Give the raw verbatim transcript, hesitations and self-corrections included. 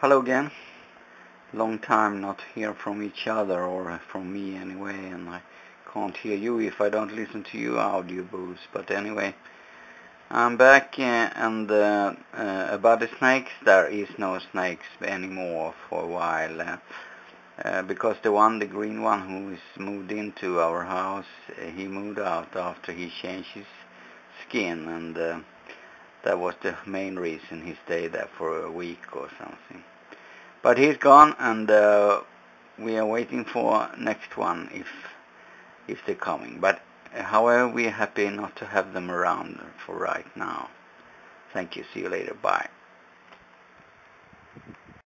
Hello again. Long time not hear from each other, or from me anyway, and I can't hear you if I don't listen to you audio boost. But anyway, I'm back, uh, and uh, uh, about the snakes, there is no snakes anymore for a while, uh, uh, because the one, the green one who is moved into our house, uh, he moved out after he changed his skin, and uh, that was the main reason he stayed there for a week or something. But he's gone, and uh, we are waiting for next one if if they're coming. But uh, however, we're happy not to have them around for right now. Thank you. See you later. Bye.